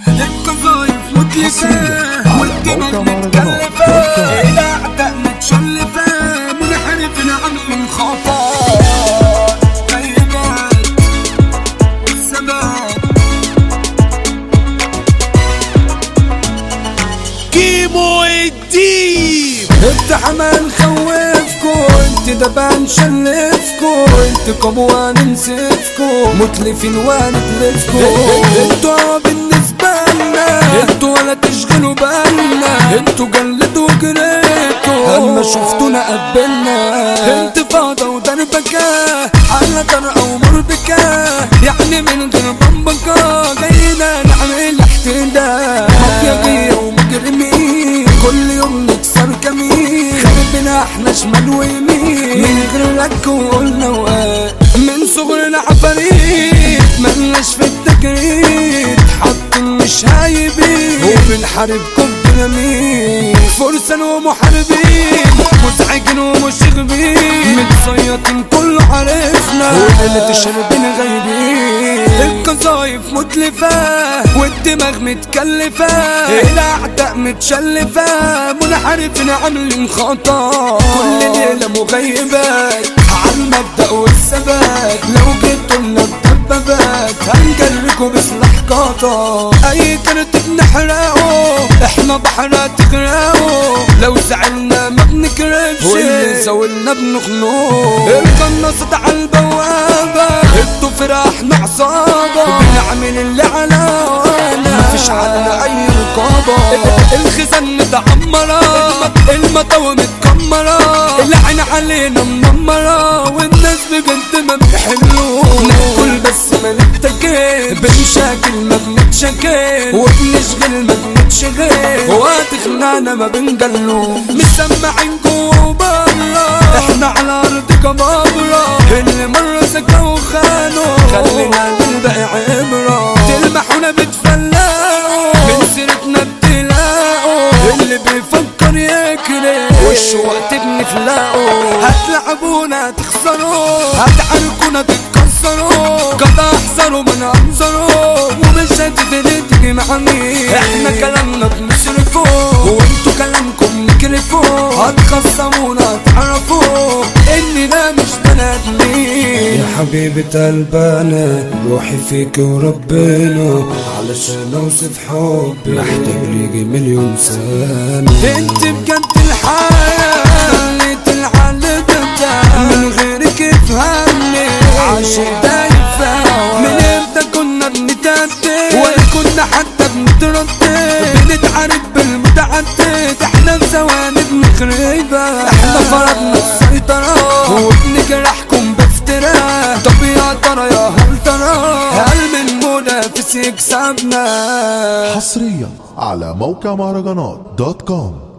القذايف متلفة والدماغ متكلفة الأعداء متشلفة منحرفين عاملين خطر غيبات الثبات كيمو الديب التحمى نخوفكو انت دبان شلفكو انت قبوة ننسفكو متلفين ونتلفكو انتوا بالنسبة لنا انتوا ولا تشغلوا بالنا انتوا جلدوا وجريتوا اما شفتونا قبلنا انتفاضة ودربكة على طرقة ومربكة يعني من غير بمبكة جاينا نعمل احتداء مافيا ومجرمين كل يوم نكسر كمين خربنا احنا شمال ويمين من غير لك وقلنا وقال من صغرنا عفاريت ملناش في التجريد حاطين مش هايبين وبنحاربكم بديناميت فرسان ومحاربين مزعجين ومشغبين متصيطين كله عارفنا وليلة شربين غايبين القذايف متلفة والدماغ متكلفة الأعداء متشلفة منحرفين عاملين خطر كل ليلة مغيبات عالمبدأ والثبات لو جيتوا لنا بدبابات هنجركوا بسلاح قطر أي كرت بنحرقه احنا بحرات تغرقه لو زعلنا ما بنكرفش واللي زاولنا بنخنقه القناصة عالبوابة انتوا فراحنا عصابة بنعمل اللي على وانا مفيش عنا اي رقابة الخزان متعمرة المطاوة متكمرة العين علينا منمرة والناس بجد ما بيحلوه ناكل بس ما نتكل بنشاكل ما بنتشكل وبنشغل ما بنتشغل وهتخنانا ما بنجلو مسمعين جوا وبره احنا على ارض كبابرة اللي مرة سكا وخانوا خلينا نلبقى عبرة تلمحونا بتفلقوا من سيرتنا بتلاقوا اللي بيفكر يكره وش وقت بنفلقوا هتلعبونا تخسروا هتعاركونا تتكسروا قد احذروا من انظروا ومش هتفلتني مع مين احنا كلامنا بنصرفوا وانتوا كلامكم نكرفوا هتخصمونا تعرفوا اننا مش بني ادمين يا حبيبة قلبنا روحي فيك وربنا علشان اوصف حبي محتاج ليجي مليون سنة انت بجد الحياة خليت العالم من غيرك يفهمني عاشق دايب فهوى من امتى كنا بنتدد ولا كنا حتى بنتردد بنتعارك بالمتعدد احنا في ثواني بنخربها احنا فرضنا السيطرة وبنجرحكم بافتراء طب يا ترى يا هل ترى هل من منافس يكسبنا حصريا على موقع مهرجانات .com